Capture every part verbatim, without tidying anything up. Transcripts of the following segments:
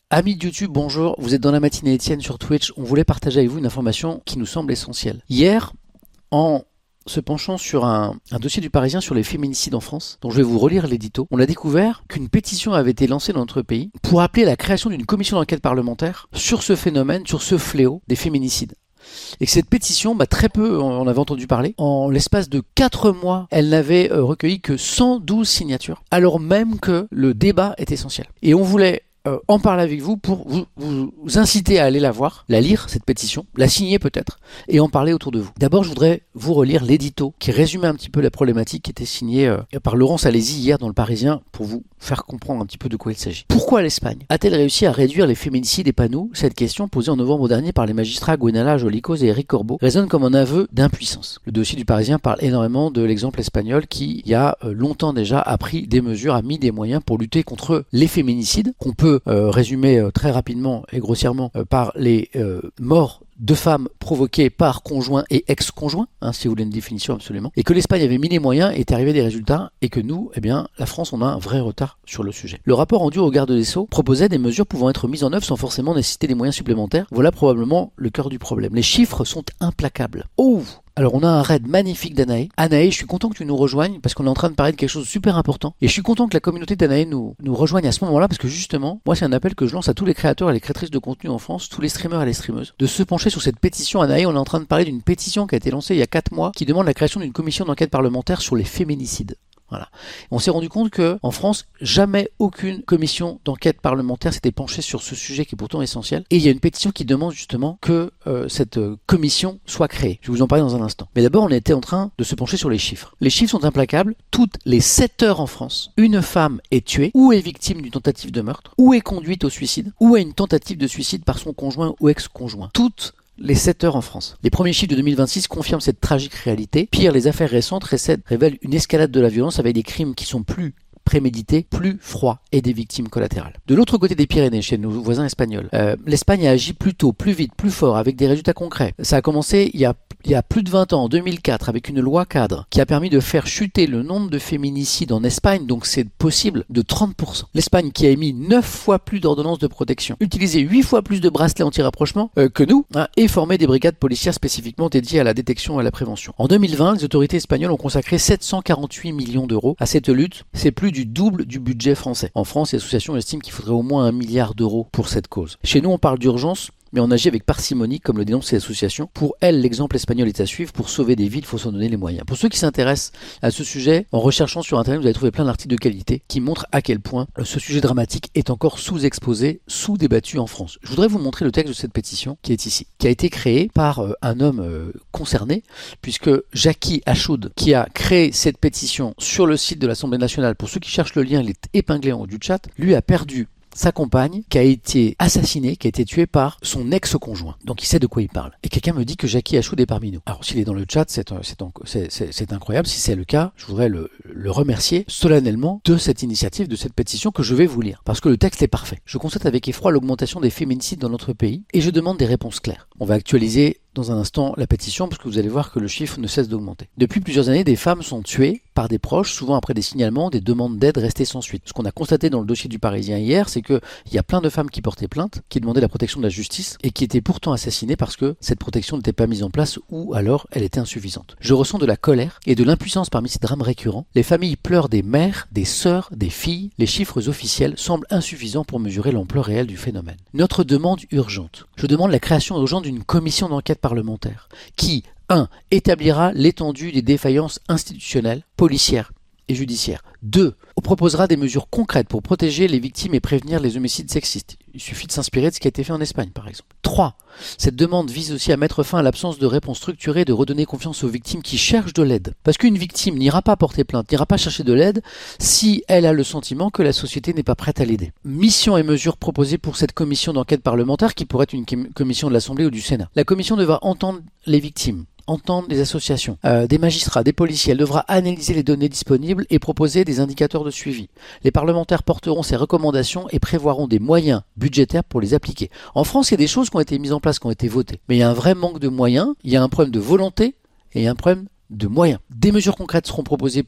Amis de YouTube, bonjour, vous êtes dans la matinée Étienne sur Twitch. On voulait partager avec vous une information qui nous semble essentielle. Hier, en se penchant sur un, un dossier du Parisien sur les féminicides en France, dont je vais vous relire l'édito, on a découvert qu'une pétition avait été lancée dans notre pays pour appeler à la création d'une commission d'enquête parlementaire sur ce phénomène, sur ce fléau des féminicides. Et que cette pétition, bah, très peu on avait entendu parler. En l'espace de quatre mois, elle n'avait euh, recueilli que cent douze signatures, alors même que le débat est essentiel. Et on voulait Euh, en parler avec vous pour vous, vous, vous inciter à aller la voir, la lire, cette pétition, la signer peut-être, et en parler autour de vous. D'abord, je voudrais vous relire l'édito qui résumait un petit peu la problématique qui était signée euh, par Laurence Alési hier dans le Parisien pour vous faire comprendre un petit peu de quoi il s'agit. Pourquoi l'Espagne a-t-elle réussi à réduire les féminicides et pas nous ? Cette question posée en novembre dernier par les magistrats Gwenala Jolicos et Eric Corbeau résonne comme un aveu d'impuissance. Le dossier du Parisien parle énormément de l'exemple espagnol qui, il y a euh, longtemps déjà, a pris des mesures, a mis des moyens pour lutter contre les féminicides qu'on peut Euh, résumé euh, très rapidement et grossièrement euh, par les euh, morts de femmes provoquées par conjoints et ex-conjoints, hein, si vous voulez une définition absolument, et que l'Espagne avait mis les moyens et est arrivé des résultats, et que nous, eh bien, la France, on a un vrai retard sur le sujet. Le rapport rendu au garde des Sceaux proposait des mesures pouvant être mises en œuvre sans forcément nécessiter des moyens supplémentaires. Voilà probablement le cœur du problème. Les chiffres sont implacables. Oh! Alors on a un raid magnifique d'Anaé. Anaé, je suis content que tu nous rejoignes parce qu'on est en train de parler de quelque chose de super important. Et je suis content que la communauté d'Anaé nous, nous rejoigne à ce moment-là parce que justement, moi c'est un appel que je lance à tous les créateurs et les créatrices de contenu en France, tous les streamers et les streameuses, de se pencher sur cette pétition. Anaé, on est en train de parler d'une pétition qui a été lancée il y a quatre mois qui demande la création d'une commission d'enquête parlementaire sur les féminicides. Voilà. On s'est rendu compte que en France, jamais aucune commission d'enquête parlementaire s'était penchée sur ce sujet qui est pourtant essentiel. Et il y a une pétition qui demande justement que euh, cette euh, commission soit créée. Je vais vous en parler dans un instant. Mais d'abord, on était en train de se pencher sur les chiffres. Les chiffres sont implacables. Toutes les sept heures en France, une femme est tuée ou est victime d'une tentative de meurtre, ou est conduite au suicide, ou a une tentative de suicide par son conjoint ou ex-conjoint. Toutes les sept heures en France. Les premiers chiffres de deux mille vingt-six confirment cette tragique réalité. Pire, les affaires récentes révèlent une escalade de la violence avec des crimes qui sont plus prémédités, plus froids et des victimes collatérales. De l'autre côté des Pyrénées, chez nos voisins espagnols, euh, l'Espagne a agi plus tôt, plus vite, plus fort, avec des résultats concrets. Ça a commencé il y a Il y a plus de vingt ans, en deux mille quatre, avec une loi cadre qui a permis de faire chuter le nombre de féminicides en Espagne, donc c'est possible, de trente pour cent. L'Espagne qui a émis neuf fois plus d'ordonnances de protection, utilisé huit fois plus de bracelets anti-rapprochement euh, que nous, hein, et formé des brigades policières spécifiquement dédiées à la détection et à la prévention. En deux mille vingt, les autorités espagnoles ont consacré sept cent quarante-huit millions d'euros à cette lutte. C'est plus du double du budget français. En France, les associations estiment qu'il faudrait au moins un milliard d'euros pour cette cause. Chez nous, on parle d'urgence, mais on agit avec parcimonie, comme le dénoncent ces associations. Pour elles, l'exemple espagnol est à suivre. Pour sauver des vies, il faut s'en donner les moyens. Pour ceux qui s'intéressent à ce sujet, en recherchant sur Internet, vous allez trouver plein d'articles de qualité qui montrent à quel point ce sujet dramatique est encore sous-exposé, sous-débattu en France. Je voudrais vous montrer le texte de cette pétition qui est ici, qui a été créée par euh, un homme euh, concerné, puisque Jackie Achoud, qui a créé cette pétition sur le site de l'Assemblée nationale, pour ceux qui cherchent le lien, il est épinglé en haut du chat, lui a perdu sa compagne qui a été assassinée, qui a été tuée par son ex-conjoint. Donc il sait de quoi il parle. Et quelqu'un me dit que Jackie Achoud est parmi nous. Alors s'il est dans le chat, c'est, c'est, c'est, c'est, c'est incroyable. Si c'est le cas, je voudrais le, le remercier solennellement de cette initiative, de cette pétition que je vais vous lire. Parce que le texte est parfait. Je constate avec effroi l'augmentation des féminicides dans notre pays et je demande des réponses claires. On va actualiser dans un instant la pétition parce que vous allez voir que le chiffre ne cesse d'augmenter. Depuis plusieurs années, des femmes sont tuées par des proches, souvent après des signalements, des demandes d'aide restées sans suite. Ce qu'on a constaté dans le dossier du Parisien hier, c'est qu'il y a plein de femmes qui portaient plainte, qui demandaient la protection de la justice et qui étaient pourtant assassinées parce que cette protection n'était pas mise en place ou alors elle était insuffisante. Je ressens de la colère et de l'impuissance parmi ces drames récurrents. Les familles pleurent des mères, des sœurs, des filles. Les chiffres officiels semblent insuffisants pour mesurer l'ampleur réelle du phénomène. Notre demande urgente. Je demande la création urgente d'une commission d'enquête parlementaire qui, un. établira l'étendue des défaillances institutionnelles, policières et judiciaires. deux. proposera des mesures concrètes pour protéger les victimes et prévenir les homicides sexistes. Il suffit de s'inspirer de ce qui a été fait en Espagne, par exemple. trois. Cette demande vise aussi à mettre fin à l'absence de réponse structurée et de redonner confiance aux victimes qui cherchent de l'aide. Parce qu'une victime n'ira pas porter plainte, n'ira pas chercher de l'aide si elle a le sentiment que la société n'est pas prête à l'aider. Mission et mesures proposées pour cette commission d'enquête parlementaire qui pourrait être une commission de l'Assemblée ou du Sénat. La commission devra entendre les victimes, entendre des associations, euh, des magistrats, des policiers. Elle devra analyser les données disponibles et proposer des indicateurs de suivi. Les parlementaires porteront ces recommandations et prévoiront des moyens budgétaires pour les appliquer. En France, il y a des choses qui ont été mises en place, qui ont été votées. Mais il y a un vrai manque de moyens, il y a un problème de volonté et il y a un problème de moyens. Des mesures concrètes seront proposées pour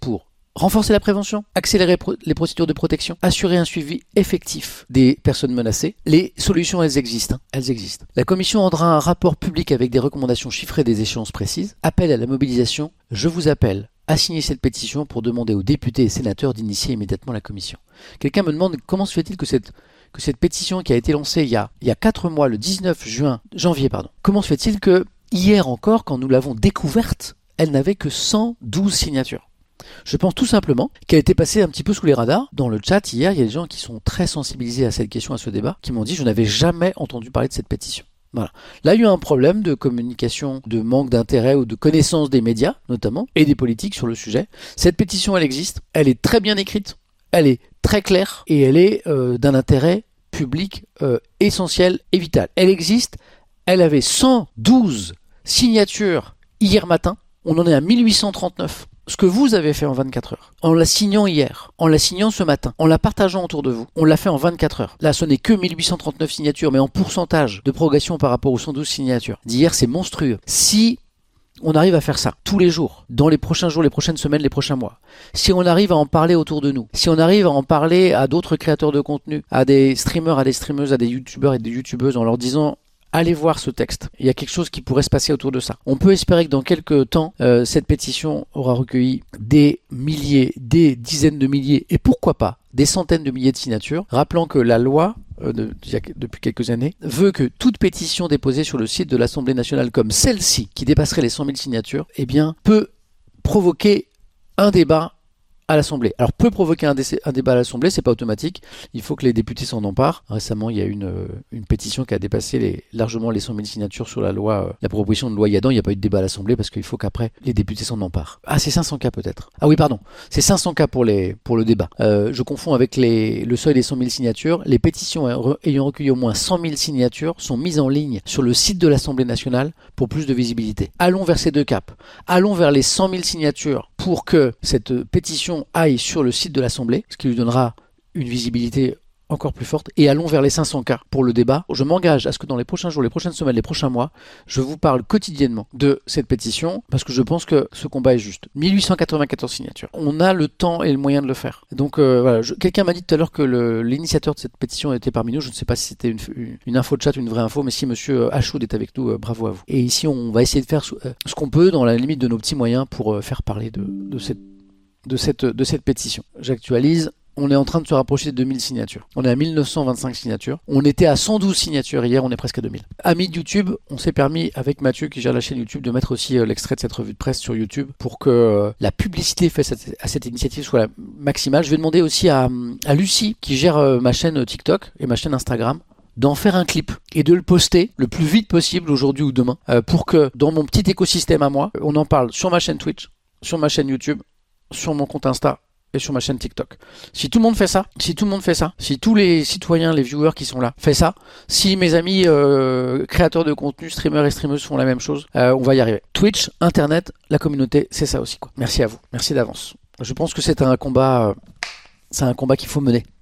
renforcer la prévention, accélérer pro- les procédures de protection, assurer un suivi effectif des personnes menacées. Les solutions, elles existent. Hein, elles existent. La Commission rendra un rapport public avec des recommandations chiffrées des échéances précises. Appel à la mobilisation. Je vous appelle à signer cette pétition pour demander aux députés et sénateurs d'initier immédiatement la Commission. Quelqu'un me demande comment se fait-il que cette, que cette pétition qui a été lancée il y a, il y a quatre mois, le dix-neuf juin, janvier, pardon, comment se fait-il que hier encore, quand nous l'avons découverte, elle n'avait que cent douze signatures? Je pense tout simplement qu'elle était passée un petit peu sous les radars. Dans le chat, hier, il y a des gens qui sont très sensibilisés à cette question, à ce débat, qui m'ont dit « je n'avais jamais entendu parler de cette pétition ». Voilà. Là, il y a eu un problème de communication, de manque d'intérêt ou de connaissance des médias, notamment, et des politiques sur le sujet. Cette pétition, elle existe, elle est très bien écrite, elle est très claire, et elle est euh, d'un intérêt public euh, essentiel et vital. Elle existe, elle avait cent douze signatures hier matin, on en est à mille huit cent trente-neuf. Ce que vous avez fait en vingt-quatre heures, en la signant hier, en la signant ce matin, en la partageant autour de vous, on l'a fait en vingt-quatre heures. Là, ce n'est que mille huit cent trente-neuf signatures, mais en pourcentage de progression par rapport aux cent douze signatures d'hier, c'est monstrueux. Si on arrive à faire ça tous les jours, dans les prochains jours, les prochaines semaines, les prochains mois, si on arrive à en parler autour de nous, si on arrive à en parler à d'autres créateurs de contenu, à des streamers, à des streameuses, à des youtubeurs et des youtubeuses, en leur disant allez voir ce texte, il y a quelque chose qui pourrait se passer autour de ça. On peut espérer que dans quelques temps, euh, cette pétition aura recueilli des milliers, des dizaines de milliers, et pourquoi pas des centaines de milliers de signatures, rappelant que la loi, euh, de, depuis quelques années, veut que toute pétition déposée sur le site de l'Assemblée nationale comme celle-ci, qui dépasserait les cent mille signatures, eh bien, peut provoquer un débat à l'Assemblée. Alors peut provoquer un, dé- un débat à l'Assemblée, c'est pas automatique. Il faut que les députés s'en emparent. Récemment, il y a une, euh, une pétition qui a dépassé les, largement les cent mille signatures sur la loi, euh, la proposition de loi Yadan. Il n'y a pas eu de débat à l'Assemblée parce qu'il faut qu'après les députés s'en emparent. Ah, c'est cinq cents cas peut-être. Ah oui, pardon. C'est cinq cents cas pour les pour le débat. Euh, je confonds avec les, le seuil des cent mille signatures. Les pétitions ayant recueilli au moins cent mille signatures sont mises en ligne sur le site de l'Assemblée nationale pour plus de visibilité. Allons vers ces deux caps. Allons vers les cent mille signatures pour que cette pétition aille sur le site de l'Assemblée, ce qui lui donnera une visibilité encore plus forte, et allons vers les cinq cents cas pour le débat. Je m'engage à ce que dans les prochains jours, les prochaines semaines, les prochains mois, je vous parle quotidiennement de cette pétition, parce que je pense que ce combat est juste. mille huit cent quatre-vingt-quatorze signatures. On a le temps et le moyen de le faire. Donc euh, voilà, je, quelqu'un m'a dit tout à l'heure que le, l'initiateur de cette pétition était parmi nous. Je ne sais pas si c'était une, une, une info de chat, une vraie info, mais si monsieur Hachoud est avec nous, euh, bravo à vous. Et ici, on va essayer de faire euh, ce qu'on peut dans la limite de nos petits moyens pour euh, faire parler de, de cette de cette, de cette pétition. J'actualise, on est en train de se rapprocher des deux mille signatures. On est à mille neuf cent vingt-cinq signatures. On était à cent douze signatures hier, on est presque à deux mille. Amis de YouTube, on s'est permis, avec Mathieu qui gère la chaîne YouTube, de mettre aussi euh, l'extrait de cette revue de presse sur YouTube pour que euh, la publicité faite à cette initiative soit la maximale. Je vais demander aussi à, à Lucie, qui gère euh, ma chaîne TikTok et ma chaîne Instagram, d'en faire un clip et de le poster le plus vite possible aujourd'hui ou demain euh, pour que dans mon petit écosystème à moi, on en parle sur ma chaîne Twitch, sur ma chaîne YouTube, sur mon compte Insta et sur ma chaîne TikTok. Si tout le monde fait ça, si tout le monde fait ça, si tous les citoyens, les viewers qui sont là fait ça, si mes amis euh, créateurs de contenu, streamers et streameuses font la même chose, euh, on va y arriver. Twitch, Internet, la communauté, c'est ça aussi, quoi. Merci à vous, merci d'avance. Je pense que c'est un combat, euh, c'est un combat qu'il faut mener.